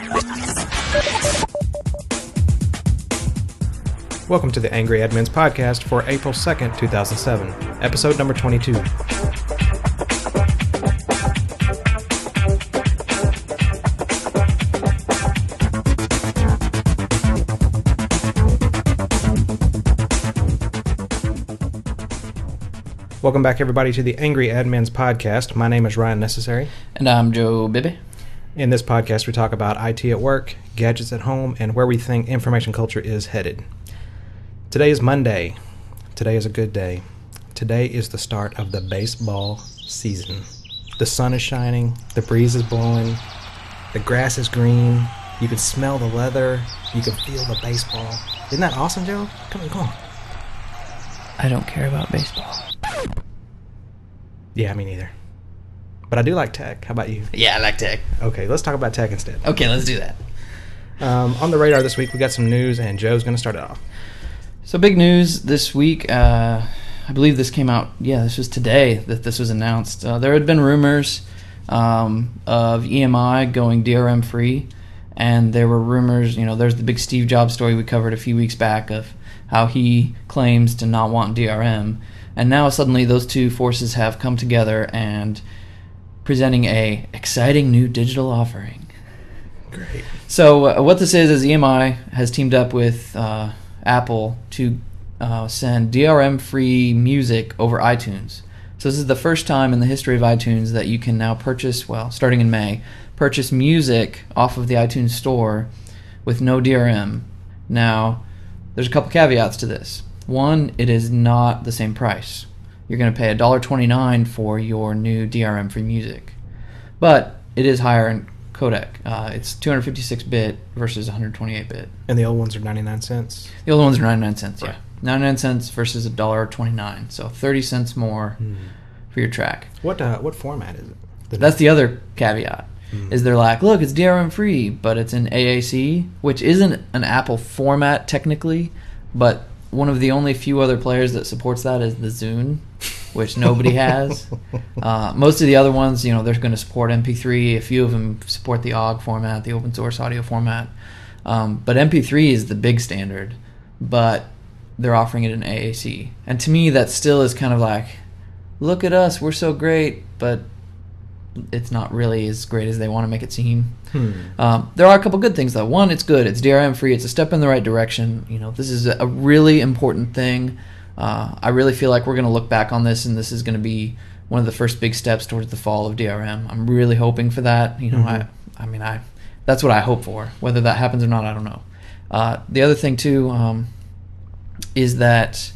Welcome to the Angry Admins podcast for April 2nd, 2007, episode number 22. Welcome back, everybody, to the Angry Admins podcast. My name is Ryan Necessary. And I'm Joe Bibby. In this podcast, we talk about IT at work, gadgets at home, and where we think information culture is headed. Today is Monday. Today is a good day. Today is the start of the baseball season. The sun is shining, the breeze is blowing, the grass is green, you can smell the leather, you can feel the baseball. Isn't that awesome, Joe? Come on. I don't care about baseball. Yeah, me neither. But I do like tech. How about you? Yeah, I like tech. Okay, let's talk about tech instead. Okay, let's do that. On the radar this week, we got some news, and Joe's going to start it off. So big news this week. I believe this came out, this was today that this was announced. There had been rumors of EMI going DRM free, and there were rumors, there's the big Steve Jobs story we covered a few weeks back of how he claims to not want DRM. And now suddenly those two forces have come together and presenting a exciting new digital offering. Great. So what this is EMI has teamed up with Apple to send DRM-free music over iTunes. So this is the first time in the history of iTunes that you can now purchase, starting in May, purchase music off of the iTunes store with no DRM. Now, there's a couple caveats to this. One, it is not the same price. You're going to pay $1.29 for your new DRM-free music. But it is higher in codec. It's 256-bit versus 128-bit. And the old ones are 99 cents? The old ones are 99 cents, right. Yeah. 99 cents versus $1.29. So 30 cents more for your track. What format is it? That's the other caveat. Is they're like, look, it's DRM-free, but it's in AAC, which isn't an Apple format technically, but one of the only few other players that supports that is the Zune, which nobody has. Most of the other ones, they're going to support MP3. A few of them support the OGG format, the open source audio format. But MP3 is the big standard, but they're offering it in AAC. And to me, that still is kind of like, look at us, we're so great, but it's not really as great as they want to make it seem. There are a couple good things, though. One, it's good. It's DRM-free. It's a step in the right direction. This is a really important thing. I really feel like we're going to look back on this, and this is going to be one of the first big steps towards the fall of DRM. I'm really hoping for that. I that's what I hope for. Whether that happens or not, I don't know. The other thing, too, is that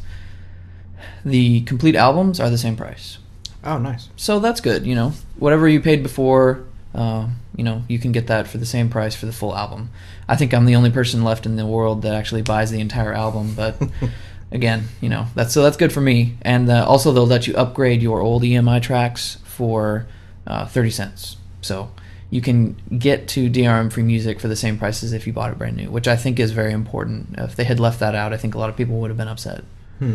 the complete albums are the same price. Oh, nice. So that's good. Whatever you paid before, you can get that for the same price for the full album. I think I'm the only person left in the world that actually buys the entire album, but again, that's good for me. And also they'll let you upgrade your old EMI tracks for 30 cents. So you can get to DRM-free music for the same price as if you bought it brand new, which I think is very important. If they had left that out, I think a lot of people would have been upset.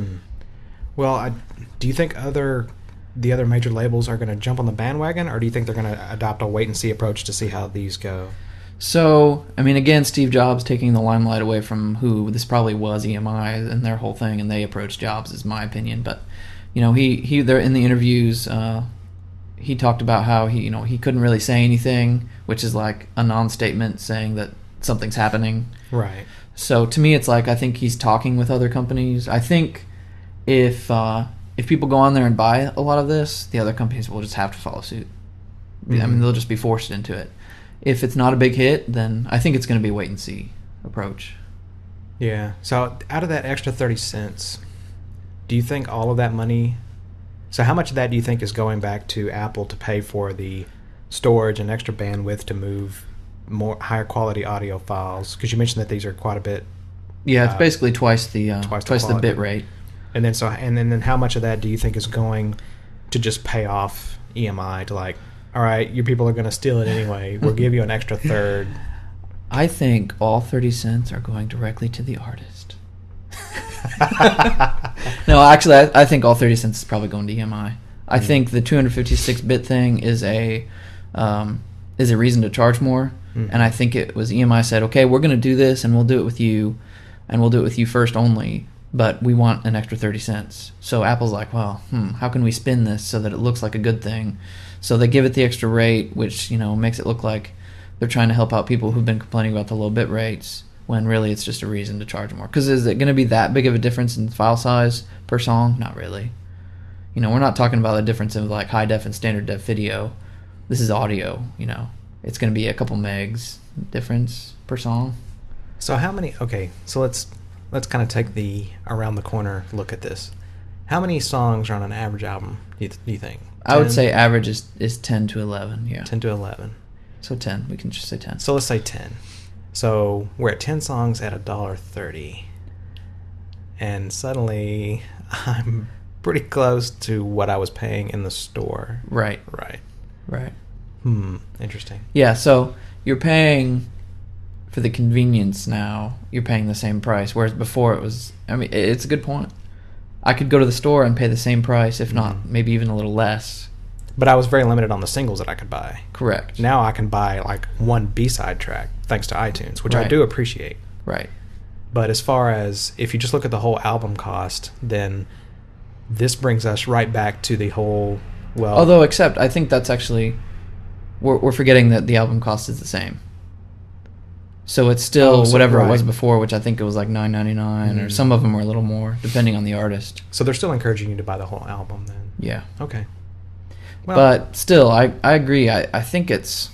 Well, do you think the other major labels are going to jump on the bandwagon, or do you think they're going to adopt a wait-and-see approach to see how these go? So, again, Steve Jobs taking the limelight away from who this probably was, EMI, and their whole thing, and they approached Jobs, is my opinion. But, he there in the interviews, he talked about how he couldn't really say anything, which is like a non-statement saying that something's happening. Right. So, to me, it's like I think he's talking with other companies. I think if people go on there and buy a lot of this, the other companies will just have to follow suit. They'll just be forced into it. If it's not a big hit, then I think it's going to be a wait-and-see approach. Yeah. So out of that extra 30 cents, do you think all of that money... So how much of that do you think is going back to Apple to pay for the storage and extra bandwidth to move more higher quality audio files? Because you mentioned that these are quite a bit... Yeah, it's basically twice the bit rate. And then how much of that do you think is going to just pay off EMI to like, all right, your people are going to steal it anyway. We'll give you an extra third. I think all 30 cents are going directly to the artist. No, actually, I think all 30 cents is probably going to EMI. I think the 256-bit thing is a reason to charge more. Mhm. And I think it was EMI said, okay, we're going to do this, and we'll do it with you, and we'll do it with you first only, but we want an extra 30 cents. So Apple's like, well, how can we spin this so that it looks like a good thing? So they give it the extra rate, which, makes it look like they're trying to help out people who've been complaining about the low bit rates, when really it's just a reason to charge more. Because is it going to be that big of a difference in file size per song? Not really. We're not talking about a difference of like high def and standard def video. This is audio, It's going to be a couple megs difference per song. So how many? Okay, so let's kind of take the around the corner look at this. How many songs are on an average album? Do you think? 10? I would say average is 10 to 11. Yeah. 10 to 11. So 10. We can just say 10. So let's say 10. So we're at 10 songs at $1.30, and suddenly I'm pretty close to what I was paying in the store. Right. Interesting. Yeah. So you're paying for the convenience now. You're paying the same price, whereas before it was. I mean, it's a good point. I could go to the store and pay the same price, if not maybe even a little less. But I was very limited on the singles that I could buy. Correct. Now I can buy like one B-side track thanks to iTunes, which I do appreciate. Right. But as far as if you just look at the whole album cost, then this brings us right back to the whole, well... Although, except, I think that's actually... We're forgetting that the album cost is the same. So it's still whatever it was before, which I think it was like $9.99, or some of them were a little more, depending on the artist. So they're still encouraging you to buy the whole album then? Yeah. Okay. Well, but still, I agree. I think it's...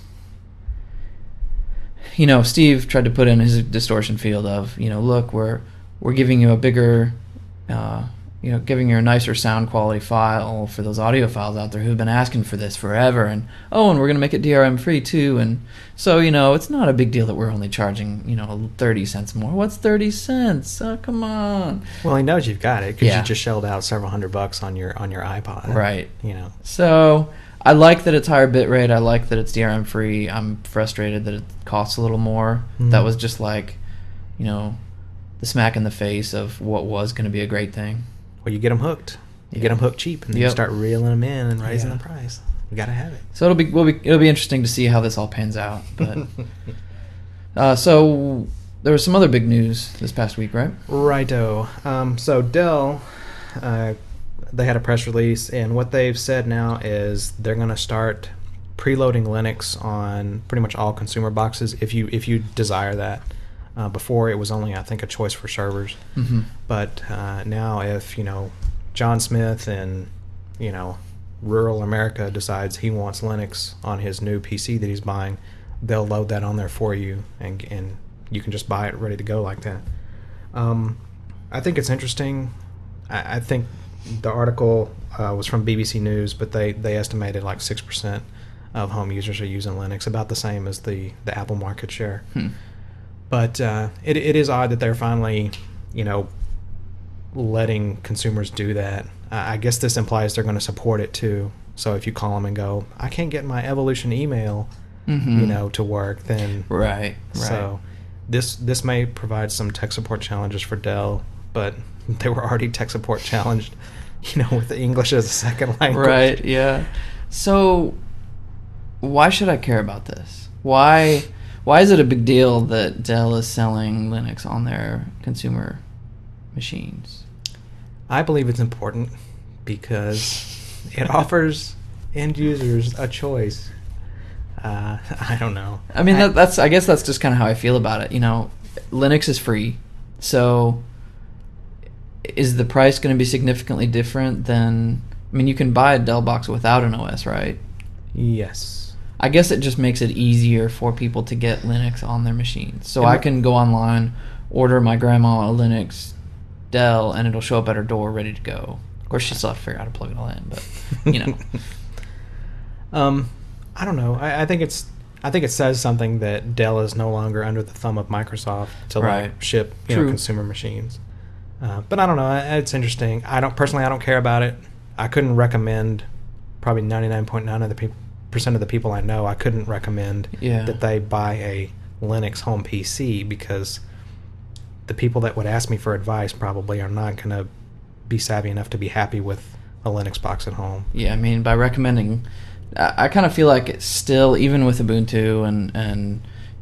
Steve tried to put in his distortion field of, look, we're giving you a bigger... giving you a nicer sound quality file for those audio files out there who've been asking for this forever, and we're going to make it DRM free too, and so it's not a big deal that we're only charging 30 cents more. What's 30 cents? Oh, come on. Well, he knows you've got it because you just shelled out several $100 on your iPod, right? So I like that it's higher bit rate. I like that it's DRM free. I'm frustrated that it costs a little more. That was just like the smack in the face of what was going to be a great thing. Well, you get them hooked. You get them hooked cheap, and you start reeling them in and raising the price. You got to have it. So it'll be interesting to see how this all pans out. But so there was some other big news this past week, right? Righto. So Dell, they had a press release, and what they've said now is they're going to start preloading Linux on pretty much all consumer boxes if you desire that. Before it was only, I think, a choice for servers. Mm-hmm. But now if, John Smith in, rural America decides he wants Linux on his new PC that he's buying, they'll load that on there for you, and you can just buy it ready to go like that. I think it's interesting. I think the article was from BBC News, but they estimated like 6% of home users are using Linux, about the same as the Apple market share. But it is odd that they're finally, letting consumers do that. I guess this implies they're going to support it too. So if you call them and go, I can't get my Evolution email, to work, then right. So this may provide some tech support challenges for Dell, but they were already tech support challenged, with English as a second language. Right. Yeah. So why should I care about this? Why is it a big deal that Dell is selling Linux on their consumer machines? I believe it's important because it offers end users a choice. I don't know. I mean, I guess that's just kind of how I feel about it. Linux is free, so is the price going to be significantly different than... I mean, you can buy a Dell box without an OS, right? Yes. I guess it just makes it easier for people to get Linux on their machines. So I can go online, order my grandma a Linux Dell, and it'll show up at her door ready to go. Of course, she still have to figure out how to plug it all in, but I don't know. I think it says something that Dell is no longer under the thumb of Microsoft to ship consumer machines. But I don't know. It's interesting. I don't care about it. I couldn't recommend probably 99.9 of the people. Percent of the people I know, I couldn't recommend that they buy a Linux home PC, because the people that would ask me for advice probably are not going to be savvy enough to be happy with a Linux box at home. Yeah, I mean, by recommending, I kind of feel like it's still, even with Ubuntu and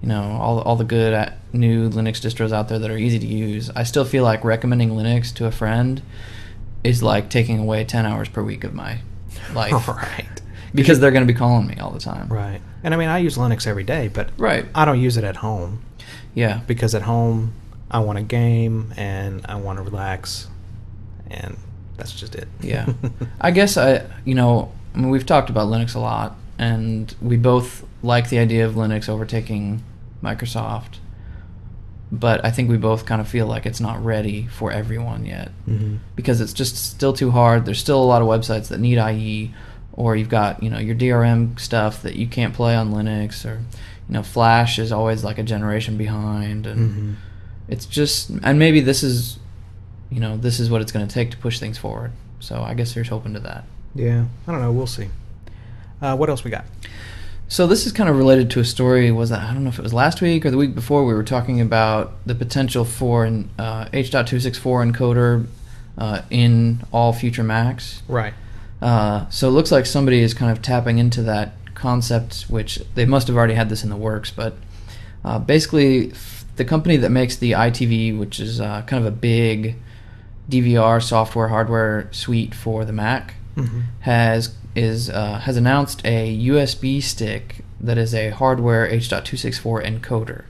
all the good new Linux distros out there that are easy to use, I still feel like recommending Linux to a friend is like taking away 10 hours per week of my life. Right. Because they're going to be calling me all the time. Right. And I mean, I use Linux every day, but Right. I don't use it at home. Yeah. Because at home, I want to game and I want to relax, and that's just it. Yeah. I guess we've talked about Linux a lot, and we both like the idea of Linux overtaking Microsoft, but I think we both kind of feel like it's not ready for everyone yet, because it's just still too hard. There's still a lot of websites that need IE, or you've got your DRM stuff that you can't play on Linux, or Flash is always like a generation behind, and it's just, and maybe this is what it's going to take to push things forward. So I guess there's hope into that. Yeah, I don't know. We'll see. What else we got? So this is kind of related to a story. I don't know if it was last week or the week before. We were talking about the potential for an H.264 encoder in all future Macs. Right. So it looks like somebody is kind of tapping into that concept, which they must have already had this in the works. But basically, the company that makes the ITV, which is kind of a big DVR software hardware suite for the Mac, has announced a USB stick that is a hardware H.264 encoder.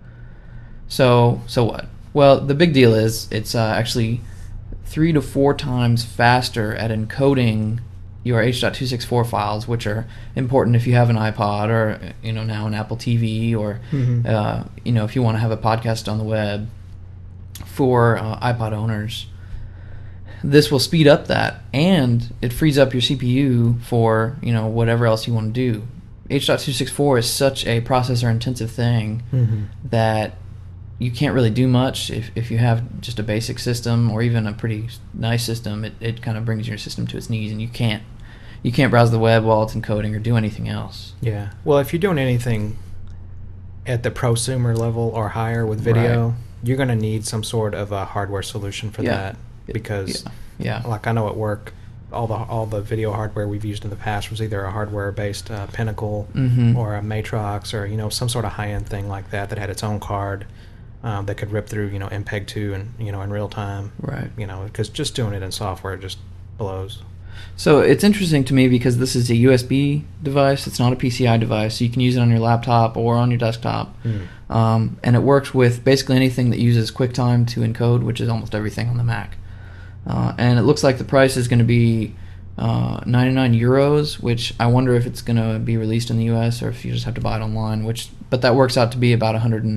So what? Well, the big deal is it's actually 3 to 4 times faster at encoding your H.264 files, which are important if you have an iPod or now an Apple TV, or if you want to have a podcast on the web for iPod owners. This will speed up that, and it frees up your CPU for whatever else you want to do. H.264 is such a processor-intensive thing that you can't really do much if you have just a basic system or even a pretty nice system. It kind of brings your system to its knees, and you can't browse the web while it's encoding or do anything else. Yeah. Well, if you're doing anything at the prosumer level or higher with video, you're going to need some sort of a hardware solution for that. Because, like I know at work, all the video hardware we've used in the past was either a hardware-based Pinnacle or a Matrox, or some sort of high-end thing like that had its own card that could rip through MPEG-2 and in real time. Right. Because just doing it in software just blows. So it's interesting to me because this is a USB device. It's not a PCI device, so you can use it on your laptop or on your desktop. And it works with basically anything that uses QuickTime to encode, which is almost everything on the Mac. And it looks like the price is going to be 99 euros, which I wonder if it's going to be released in the US or if you just have to buy it online, but that works out to be about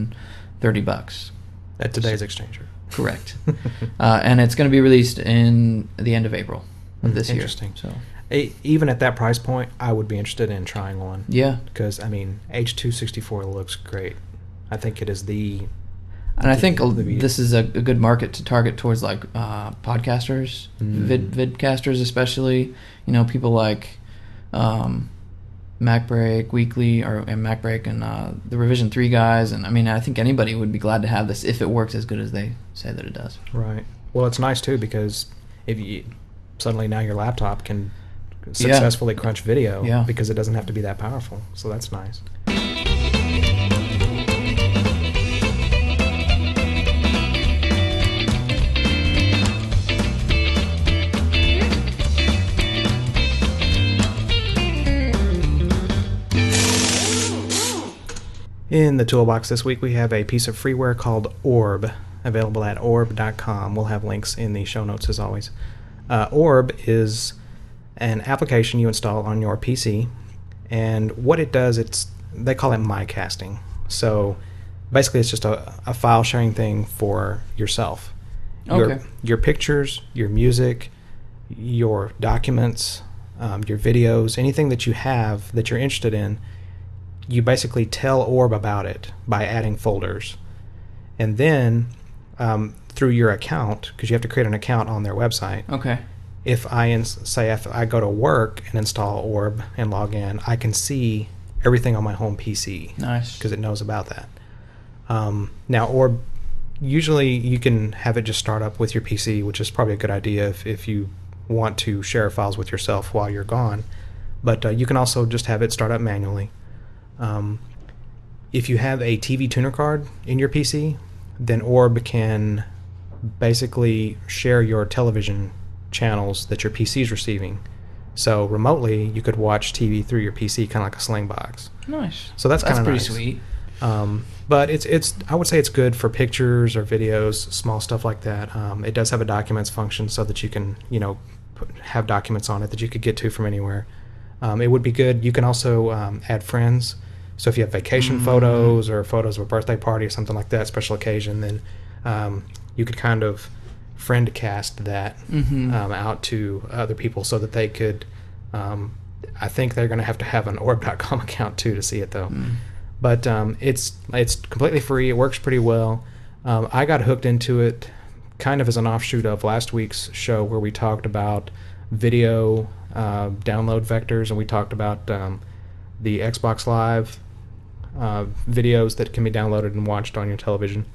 $130 at today's exchange rate. Correct. And it's going to be released in the end of April of this year. Interesting. So even at that price point, I would be interested in trying one. Yeah. Because H.264 looks great. I think it is the. And I think this is a good market to target towards like podcasters, vidcasters especially. People like MacBreak Weekly and MacBreak and the Revision 3 guys. And I think anybody would be glad to have this if it works as good as they say that it does. Right. Well, it's nice too because if you suddenly now your laptop can successfully crunch video because it doesn't have to be that powerful. So that's nice. In the toolbox this week, we have a piece of freeware called Orb, available at orb.com. We'll have links in the show notes as always. Orb is an application you install on your PC, and what it does, they call it MyCasting. So basically it's just a file sharing thing for yourself. Your pictures, your music, your documents, your videos, anything that you have that you're interested in, you basically tell Orb about it by adding folders. And then through your account, because you have to create an account on their website. Okay. If I go to work and install Orb and log in, I can see everything on my home PC. Nice. Because it knows about that. Now, Orb, usually you can have it just start up with your PC, which is probably a good idea if you want to share files with yourself while you're gone. But you can also just have it start up manually. if you have a TV tuner card in your PC, then Orb can basically share your television channels that your PC is receiving. So remotely, you could watch TV through your PC, kind of like a Sling box. Nice. So that's kind of pretty nice. Sweet. But it's I would say it's good for pictures or videos, small stuff like that. It does have a documents function so that you can have documents on it that you could get to from anywhere. It would be good. You can also add friends. So if you have vacation photos or photos of a birthday party or something like that, special occasion, then you could kind of friend cast that out to other people so that they could. I think they're going to have an orb.com account too to see it though. But it's completely free. It works pretty well. I got hooked into it kind of as an offshoot of last week's show where we talked about video download vectors, and we talked about the Xbox Live videos that can be downloaded and watched on your television.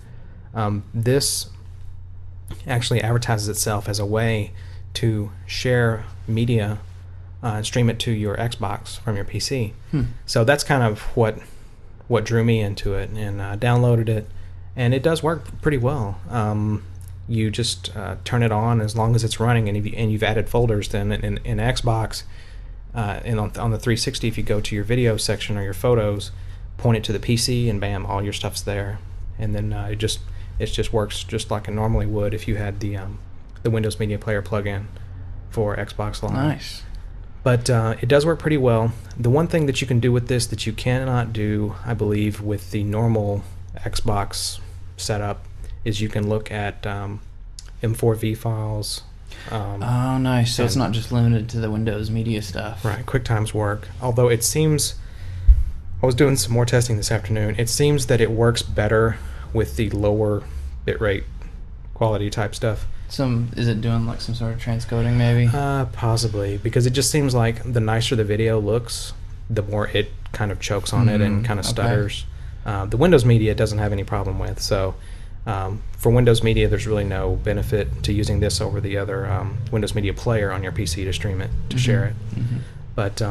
This actually advertises itself as a way to share media and stream it to your Xbox from your PC. So that's kind of what drew me into it, and I downloaded it, and it does work pretty well. You just turn it on as long as it's running, and you've added folders. Then in Xbox, and on the 360, if you go to your video section or your photos, point it to the PC, and bam, all your stuff's there. And then it just works just like it normally would if you had the Windows Media Player plugin for Xbox Live. Nice. But it does work pretty well. The one thing that you can do with this that you cannot do, I believe, with the normal Xbox setup is you can look at M4V files. Oh, nice. So it's not just limited to the Windows Media stuff. Right, QuickTime's work. Although it seems, I was doing some more testing this afternoon, it seems that it works better with the lower bitrate quality type stuff. Is it doing like some sort of transcoding maybe? Possibly, because it just seems like the nicer the video looks, the more it kind of chokes on it and kind of stutters. The Windows Media doesn't have any problem with, so for Windows Media there's really no benefit to using this over the other Windows Media Player on your PC to stream it, to share it. But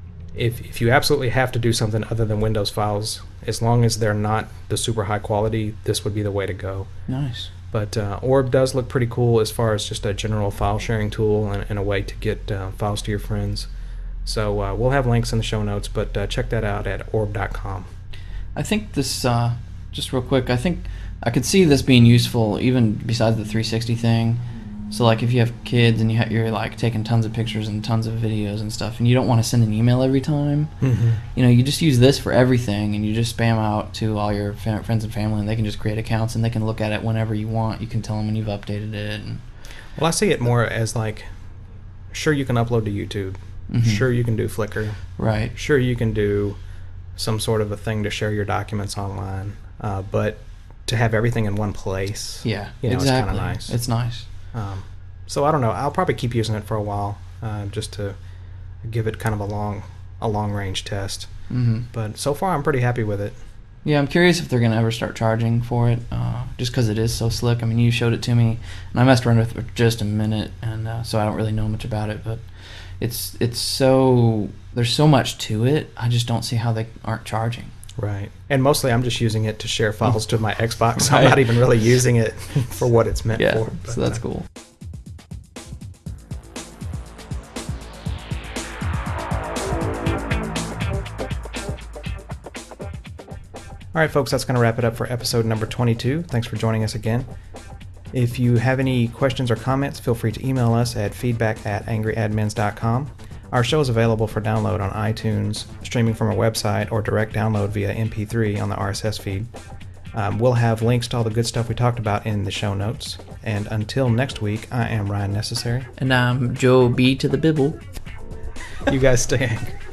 if you absolutely have to do something other than Windows files, as long as they're not the super high quality, this would be the way to go. Nice. But Orb does look pretty cool as far as just a general file sharing tool and a way to get files to your friends. So we'll have links in the show notes, but check that out at orb.com. I think this, just real quick, I think I could see this being useful even besides the 360 thing. So like if you have kids and you're like taking tons of pictures and tons of videos and stuff, and you don't want to send an email every time, you just use this for everything, and you just spam out to all your friends and family, and they can just create accounts and they can look at it whenever you want. You can tell them when you've updated it. Well, I see it more as like, sure, you can upload to YouTube. Sure, you can do Flickr. Right. Sure, you can do some sort of a thing to share your documents online. But to have everything in one place, exactly. it's kind of nice. It's nice. So I don't know. I'll probably keep using it for a while, just to give it kind of a long range test. But so far, I'm pretty happy with it. Yeah, I'm curious if they're gonna ever start charging for it, just because it is so slick. I mean, you showed it to me, and I messed around with it for just a minute, and so I don't really know much about it. But it's so there's so much to it. I just don't see how they aren't charging. Right. And mostly I'm just using it to share files to my Xbox. Right. I'm not even really using it for what it's meant for. But, so that's cool. All right, folks, that's going to wrap it up for episode number 22. Thanks for joining us again. If you have any questions or comments, feel free to email us at feedback@angryadmins.com. Our show is available for download on iTunes, streaming from our website, or direct download via MP3 on the RSS feed. We'll have links to all the good stuff we talked about in the show notes. And until next week, I am Ryan Necessary. And I'm Joe B to the Bibble. You guys stay angry.